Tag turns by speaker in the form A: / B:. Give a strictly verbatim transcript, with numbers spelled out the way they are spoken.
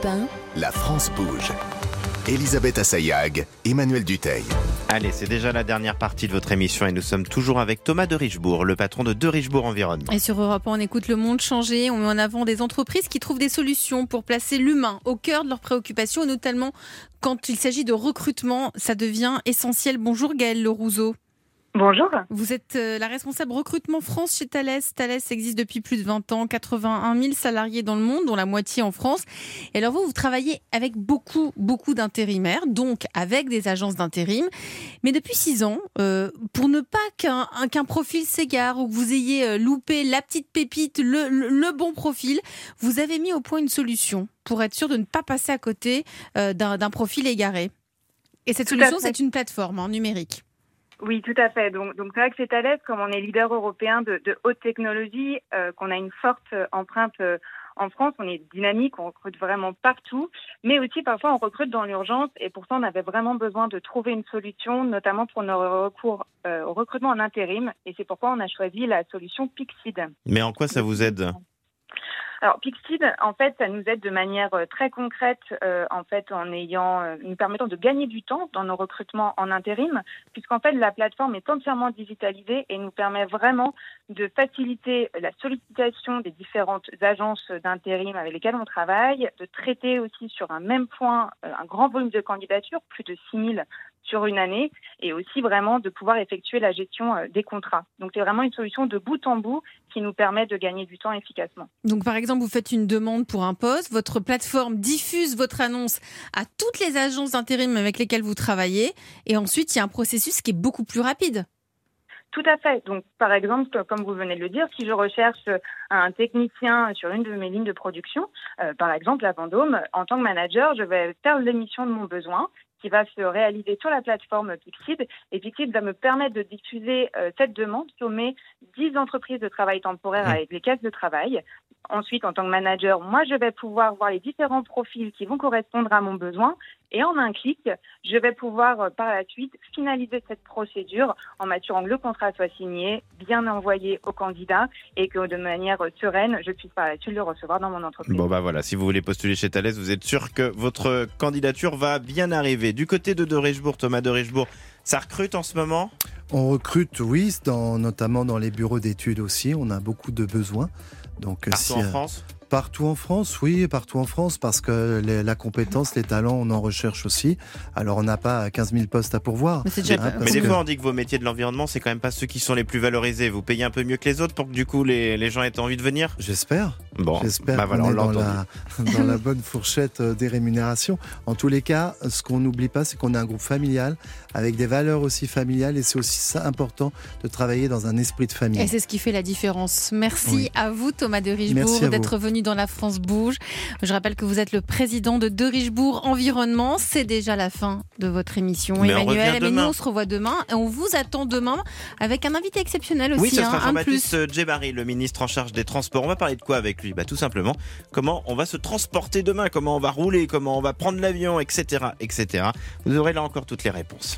A: Europe un.
B: La France bouge. Elisabeth Assayag, Emmanuel Dutheil.
C: Allez, c'est déjà la dernière partie de votre émission et nous sommes toujours avec Thomas de Richebourg, le patron de De Richebourg Environnement.
D: Et sur Europe un, on écoute le monde changer. On met en avant des entreprises qui trouvent des solutions pour placer l'humain au cœur de leurs préoccupations, et notamment quand il s'agit de recrutement, ça devient essentiel. Bonjour Gaëlle Lerouzeau.
E: Bonjour.
D: Vous êtes la responsable recrutement France chez Thales. Thales existe depuis plus de vingt ans, quatre-vingt-un mille salariés dans le monde, dont la moitié en France. Et alors vous, vous travaillez avec beaucoup, beaucoup d'intérimaires, donc avec des agences d'intérim. Mais depuis six ans, euh, pour ne pas qu'un, qu'un profil s'égare ou que vous ayez loupé la petite pépite, le, le, le bon profil, vous avez mis au point une solution pour être sûr de ne pas passer à côté euh, d'un, d'un profil égaré. Et cette solution, c'est une plateforme hein, numérique.
E: Oui, tout à fait. Donc, donc c'est vrai que chez Thales, comme on est leader européen de, de haute technologie, euh, qu'on a une forte empreinte euh, en France, on est dynamique, on recrute vraiment partout, mais aussi parfois on recrute dans l'urgence et pourtant on avait vraiment besoin de trouver une solution, notamment pour nos recours euh, au recrutement en intérim, et c'est pourquoi on a choisi la solution Pixid.
C: Mais en quoi ça vous aide ?
E: Alors Pixid, en fait, ça nous aide de manière très concrète, euh, en fait, en ayant, euh, nous permettant de gagner du temps dans nos recrutements en intérim, puisqu'en fait la plateforme est entièrement digitalisée et nous permet vraiment de faciliter la sollicitation des différentes agences d'intérim avec lesquelles on travaille, de traiter aussi sur un même point euh, un grand volume de candidatures, plus de six mille sur une année, et aussi vraiment de pouvoir effectuer la gestion euh, des contrats. Donc c'est vraiment une solution de bout en bout qui nous permet de gagner du temps efficacement.
D: Donc par exemple, vous faites une demande pour un poste, votre plateforme diffuse votre annonce à toutes les agences d'intérim avec lesquelles vous travaillez, et ensuite il y a un processus qui est beaucoup plus rapide.
E: Tout à fait. Donc, par exemple, comme vous venez de le dire, si je recherche un technicien sur une de mes lignes de production, euh, par exemple à Vendôme, en tant que manager, je vais faire l'émission de mon besoin qui va se réaliser sur la plateforme Pixid. Et Pixid va me permettre de diffuser euh, cette demande sur mes dix entreprises de travail temporaire avec les caisses de travail. Ensuite, en tant que manager, moi, je vais pouvoir voir les différents profils qui vont correspondre à mon besoin. Et en un clic, je vais pouvoir euh, par la suite finaliser cette procédure en m'assurant que le contrat soit signé, bien envoyé au candidat et que de manière sereine, je puisse par la suite le recevoir dans mon entreprise.
C: Bon bah voilà, si vous voulez postuler chez Thales, vous êtes sûr que votre candidature va bien arriver. Du côté de De Richebourg, Thomas de Richebourg, ça recrute en ce moment ?
F: On recrute, oui, dans, notamment dans les bureaux d'études aussi. On a beaucoup de besoins. Donc,
C: Partout
F: si,
C: en France ?
F: Partout en France, oui, partout en France, parce que les, la compétence, les talents, on en recherche aussi. Alors, on n'a pas quinze mille postes à pourvoir.
D: Mais, c'est déjà
C: Mais,
D: pas...
C: mais des
F: que...
C: fois, on dit que vos métiers de l'environnement, c'est quand même pas ceux qui sont les plus valorisés. Vous payez un peu mieux que les autres pour que du coup, les, les gens aient envie de venir ?
F: J'espère.
C: Bon,
F: J'espère
C: bah voilà,
F: qu'on
C: on
F: est
C: l'a
F: dans
C: entendu.
F: la, dans la bonne fourchette des rémunérations. En tous les cas, ce qu'on n'oublie pas, c'est qu'on est un groupe familial avec des valeurs aussi familiales, et c'est aussi ça important de travailler dans un esprit de famille.
D: Et c'est ce qui fait la différence. Merci
F: oui.
D: à vous, Thomas de Richebourg, d'être venu dans La France bouge. Je rappelle que vous êtes le président de De Richebourg Environnement. C'est déjà la fin de votre émission,
C: mais
D: Emmanuel.
C: Mais
D: nous, on se revoit demain et on vous attend demain avec un invité exceptionnel aussi.
C: Oui, ce sera
D: hein,
C: Jean-Baptiste Djebbari, le ministre en charge des transports. On va parler de quoi avec lui ? Bah, tout simplement, comment on va se transporter demain, comment on va rouler, comment on va prendre l'avion, et cetera, et cetera. Vous aurez là encore toutes les réponses.